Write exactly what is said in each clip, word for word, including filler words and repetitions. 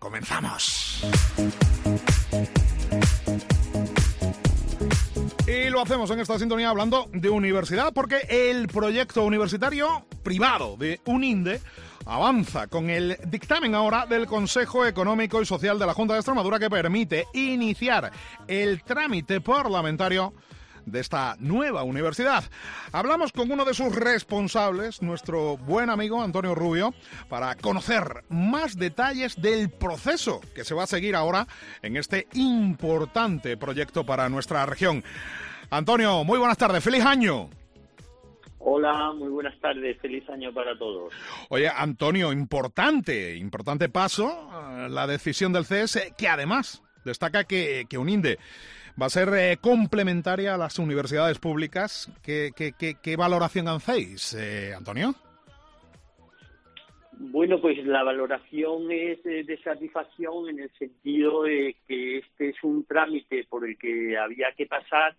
Comenzamos. Y lo hacemos en esta sintonía hablando de universidad, porque el proyecto universitario privado de UNINDE avanza con el dictamen ahora del Consejo Económico y Social de la Junta de Extremadura, que permite iniciar el trámite parlamentario de esta nueva universidad. Hablamos con uno de sus responsables, nuestro buen amigo Antonio Rubio, para conocer más detalles del proceso que se va a seguir ahora en este importante proyecto para nuestra región. Antonio, muy buenas tardes, feliz año. Hola, muy buenas tardes, feliz año para todos. Oye, Antonio, importante, importante paso, la decisión del C E S, que además destaca que, que UNINDE va a ser eh, complementaria a las universidades públicas. ¿Qué, qué, qué, qué valoración hacéis, eh, Antonio? Bueno, pues la valoración es eh, de satisfacción en el sentido de que este es un trámite por el que había que pasar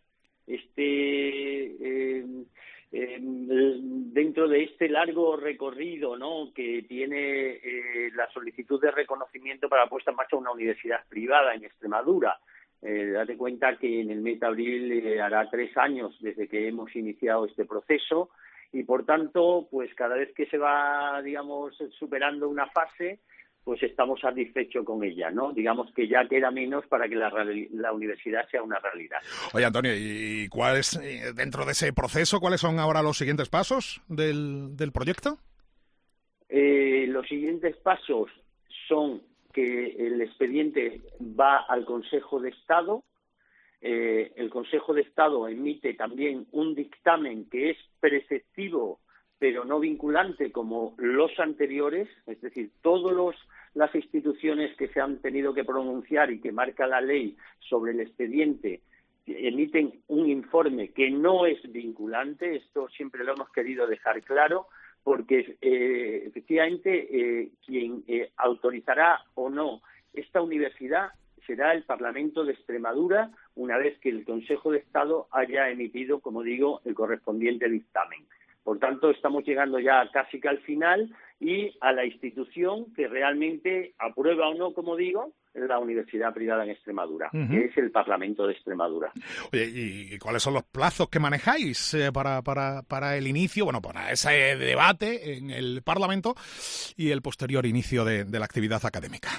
este eh, eh, dentro de este largo recorrido, ¿no?, que tiene eh, la solicitud de reconocimiento para la puesta en marcha de una universidad privada en Extremadura. Eh, date cuenta que en el mes de abril eh, hará tres años desde que hemos iniciado este proceso y, por tanto, pues cada vez que se va, digamos, superando una fase, pues estamos satisfechos con ella, ¿no? Digamos que ya queda menos para que la, la universidad sea una realidad. Oye, Antonio, ¿y cuál es, dentro de ese proceso, cuáles son ahora los siguientes pasos del, del proyecto? Eh, los siguientes pasos son que el expediente va al Consejo de Estado. Eh, el Consejo de Estado emite también un dictamen que es preceptivo pero no vinculante como los anteriores, es decir, todas los, las instituciones que se han tenido que pronunciar y que marca la ley sobre el expediente emiten un informe que no es vinculante. Esto siempre lo hemos querido dejar claro, porque eh, efectivamente eh, quien eh, autorizará o no esta universidad será el Parlamento de Extremadura, una vez que el Consejo de Estado haya emitido, como digo, el correspondiente dictamen. Por tanto, estamos llegando ya casi que al final y a la institución que realmente aprueba o no, como digo, la universidad privada en Extremadura, uh-huh. que es el Parlamento de Extremadura. Oye, ¿y cuáles son los plazos que manejáis eh, para, para, para el inicio, bueno, para ese debate en el Parlamento y el posterior inicio de, de la actividad académica?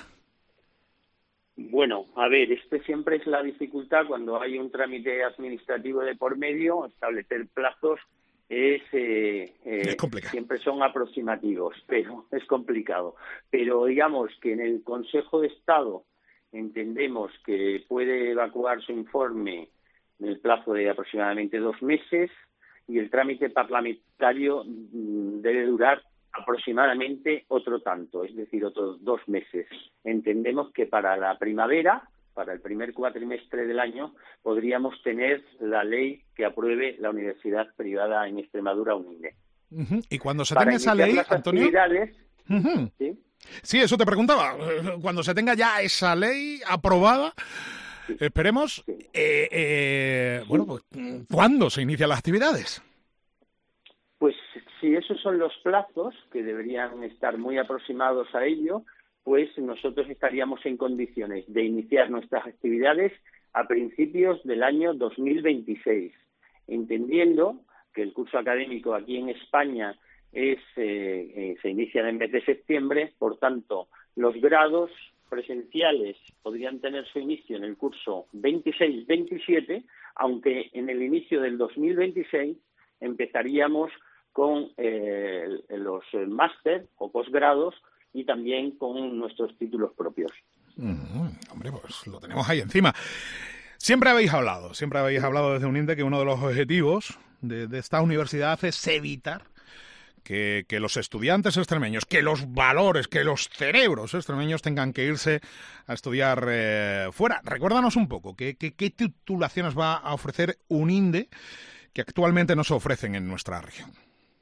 Bueno, a ver, este siempre es la dificultad cuando hay un trámite administrativo de por medio. Establecer plazos es, eh, eh, es complicado. Siempre son aproximativos, pero es complicado. Pero digamos que en el Consejo de Estado entendemos que puede evacuar su informe en el plazo de aproximadamente dos meses y el trámite parlamentario debe durar aproximadamente otro tanto, es decir, otros dos meses. Entendemos que para la primavera, para el primer cuatrimestre del año, podríamos tener la ley que apruebe la universidad privada en Extremadura, UNINDE. Uh-huh. ¿Y cuando se para tenga esa ley, Antonio? Uh-huh. ¿sí? sí, eso te preguntaba. Cuando se tenga ya esa ley aprobada, sí. esperemos, sí. eh, eh, bueno, pues, ¿cuándo se inician las actividades? Pues si esos son los plazos, que deberían estar muy aproximados a ello, pues nosotros estaríamos en condiciones de iniciar nuestras actividades a principios del año dos mil veintiséis, entendiendo que el curso académico aquí en España es eh, eh, se inicia en el mes de septiembre, por tanto, los grados presenciales podrían tener su inicio en el curso veintiséis veintisiete, aunque en el inicio del dos mil veintiséis empezaríamos con eh, los máster o posgrados y también con nuestros títulos propios. Mm, hombre, pues lo tenemos ahí encima. Siempre habéis hablado, siempre habéis hablado desde UNINDE que uno de los objetivos de, de esta universidad es evitar que, que los estudiantes extremeños, que los valores, que los cerebros extremeños tengan que irse a estudiar eh, fuera. Recuérdanos un poco, ¿qué, qué, qué titulaciones va a ofrecer UNINDE que actualmente no se ofrecen en nuestra región?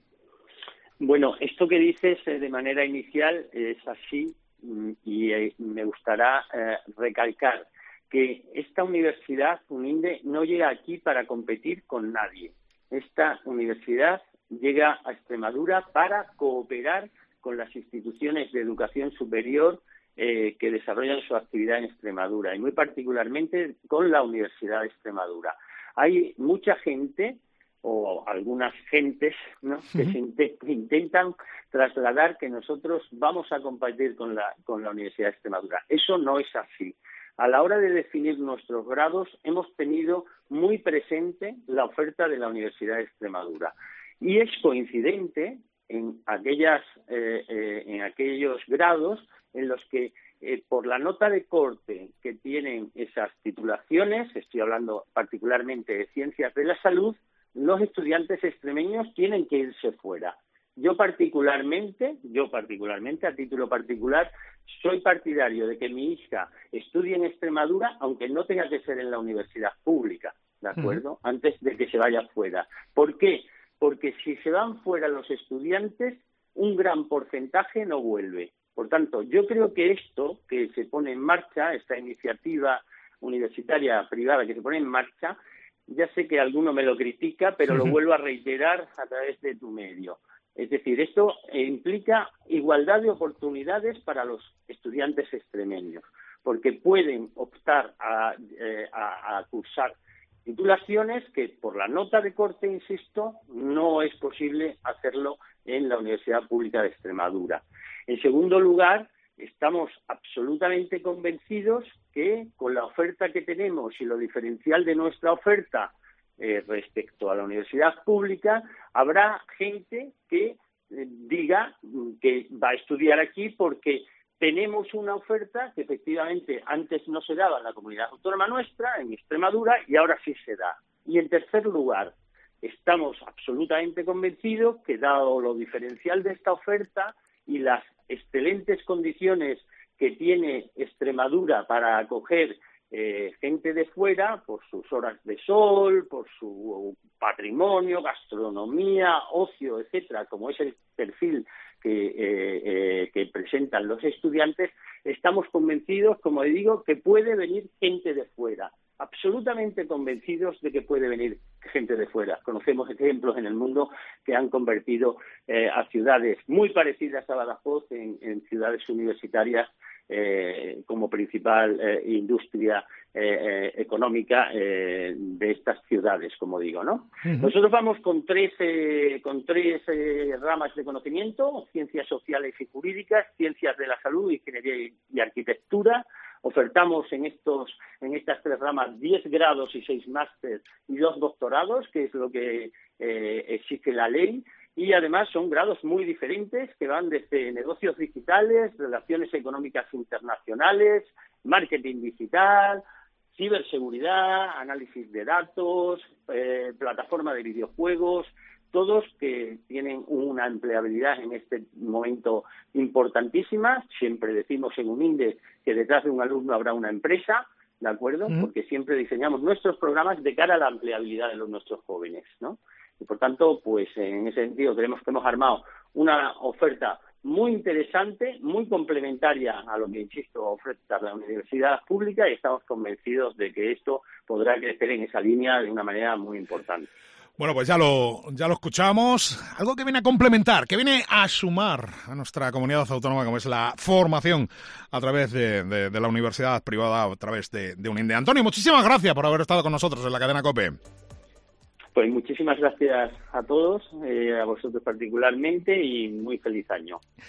Bueno, esto que dices eh, de manera inicial es así y eh, me gustará eh, recalcar que esta universidad, UNINDE, no llega aquí para competir con nadie. Esta universidad llega a Extremadura para cooperar con las instituciones de educación superior eh, que desarrollan su actividad en Extremadura y muy particularmente con la Universidad de Extremadura. Hay mucha gente o algunas gentes, ¿no?, que se int- intentan trasladar que nosotros vamos a compartir con la, con la Universidad de Extremadura. Eso no es así. A la hora de definir nuestros grados hemos tenido muy presente la oferta de la Universidad de Extremadura y es coincidente en aquellas eh, eh, en aquellos grados en los que eh, por la nota de corte que tienen esas titulaciones, estoy hablando particularmente de ciencias de la salud, los estudiantes extremeños tienen que irse fuera. Yo particularmente, yo particularmente, a título particular, soy partidario de que mi hija estudie en Extremadura, aunque no tenga que ser en la universidad pública, ¿de acuerdo? Uh-huh. Antes de que se vaya fuera. ¿Por qué? Porque si se van fuera los estudiantes, un gran porcentaje no vuelve. Por tanto, yo creo que esto que se pone en marcha, esta iniciativa universitaria privada que se pone en marcha, ya sé que alguno me lo critica, pero lo vuelvo a reiterar a través de tu medio. Es decir, esto implica igualdad de oportunidades para los estudiantes extremeños, porque pueden optar a, eh, a, a cursar titulaciones que por la nota de corte, insisto, no es posible hacerlo en la Universidad Pública de Extremadura. En segundo lugar, estamos absolutamente convencidos que con la oferta que tenemos y lo diferencial de nuestra oferta eh, respecto a la universidad pública, habrá gente que eh, diga que va a estudiar aquí porque tenemos una oferta que efectivamente antes no se daba en la comunidad autónoma nuestra, en Extremadura, y ahora sí se da. Y en tercer lugar, estamos absolutamente convencidos que dado lo diferencial de esta oferta y las excelentes condiciones que tiene Extremadura para acoger eh, gente de fuera, por sus horas de sol, por su patrimonio, gastronomía, ocio, etcétera, como es el perfil que, eh, eh, que presentan los estudiantes, estamos convencidos, como digo, que puede venir gente de fuera. Absolutamente convencidos de que puede venir gente de fuera. Conocemos ejemplos en el mundo que han convertido eh, a ciudades muy parecidas a Badajoz en, en ciudades universitarias eh, como principal eh, industria eh, eh, económica eh, de estas ciudades, como digo, ¿no? Uh-huh. Nosotros vamos con tres, eh, con tres eh, ramas de conocimiento: ciencias sociales y jurídicas, ciencias de la salud, ingeniería y, y arquitectura. Ofertamos en estos en estas tres ramas diez grados y seis máster y dos doctorados, que es lo que eh, exige la ley, y además son grados muy diferentes que van desde negocios digitales, relaciones económicas internacionales, marketing digital, ciberseguridad, análisis de datos, eh, plataforma de videojuegos, todos que tienen una empleabilidad en este momento importantísima. Siempre decimos en UNINDE que detrás de un alumno habrá una empresa, ¿de acuerdo? Mm. Porque siempre diseñamos nuestros programas de cara a la empleabilidad de los nuestros jóvenes, ¿no? Y por tanto, pues en ese sentido creemos que hemos armado una oferta muy interesante, muy complementaria a lo que, insisto, oferta la universidad pública, y estamos convencidos de que esto podrá crecer en esa línea de una manera muy importante. Bueno, pues ya lo, ya lo escuchamos. Algo que viene a complementar, que viene a sumar a nuestra comunidad autónoma, como es la formación a través de, de, de la universidad privada, a través de, de UNINDE. Antonio, muchísimas gracias por haber estado con nosotros en la cadena COPE. Pues muchísimas gracias a todos, eh, a vosotros particularmente, y muy feliz año.